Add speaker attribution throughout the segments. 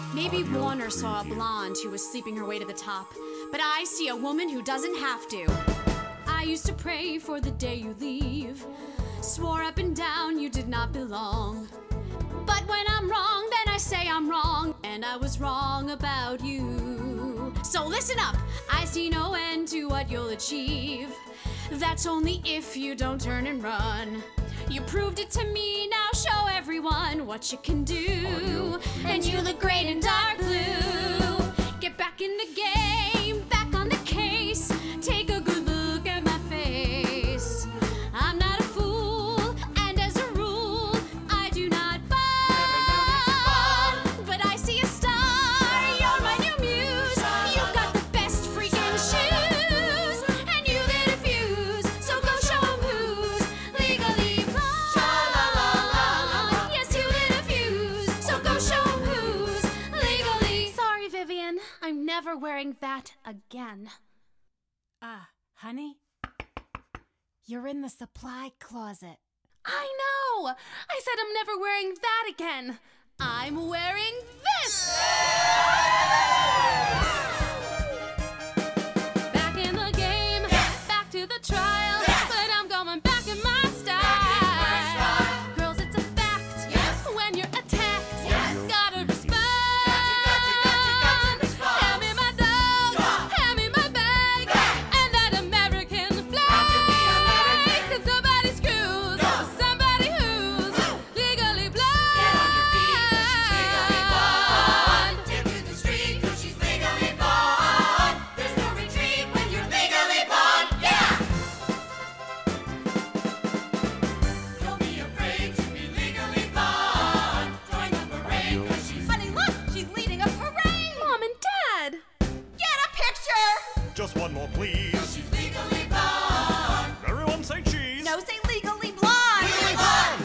Speaker 1: Maybe Warner saw a blonde who was sleeping her way to the top, but I see a woman who doesn't have to. I used to pray for the day you leave, swore up and down you did not belong. But when I'm wrong, then I say I'm wrong, and I was wrong about you. So listen up, I see no end to what you'll achieve. That's only if you don't turn and run. You proved it to me, now show everyone what you can do. And you look great in dark blue. Get back in the game, back on the case. Take a good look at my face. I'm not a fool, and as a rule, I do not fall. But I see a star, you're my new muse. You've got the best freaking shoes, and you lit a fuse. So go show 'em who's legally blonde. Yes, you lit a fuse. So go show 'em who's legally. Sorry, Vivian, I'm never wearing that again.
Speaker 2: Honey? You're in the supply closet.
Speaker 1: I know! I said I'm never wearing that again. I'm wearing this! Back in the game, back to the trial, but I'm going back in my style. Girls, it's a fact. When you're attacked, gotta respond. Hand me my dog, hand me my bag, and that American flag. 'Cause nobody screws somebody who's legally blonde.
Speaker 3: Take to the street 'cause she's legally blonde. There's no retreat when you're legally blonde. Yeah! Don't be afraid to be legally blonde. Join the parade 'cause she's... Honey, look! She's leading a parade!
Speaker 1: Mom and Dad!
Speaker 3: Get a picture!
Speaker 4: Just one more, please.
Speaker 3: She's legally blonde.
Speaker 4: Everyone say cheese.
Speaker 3: No, say legally blonde! Legally blonde!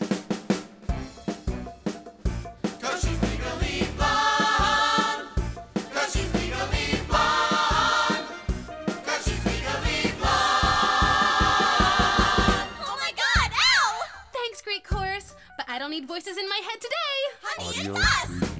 Speaker 3: 'Cause she's legally blonde. 'Cause she's legally blonde. 'Cause she's legally blonde. Oh my God, Al!
Speaker 1: Thanks, great chorus, but I don't need voices in my head today.
Speaker 3: Honey, it's us!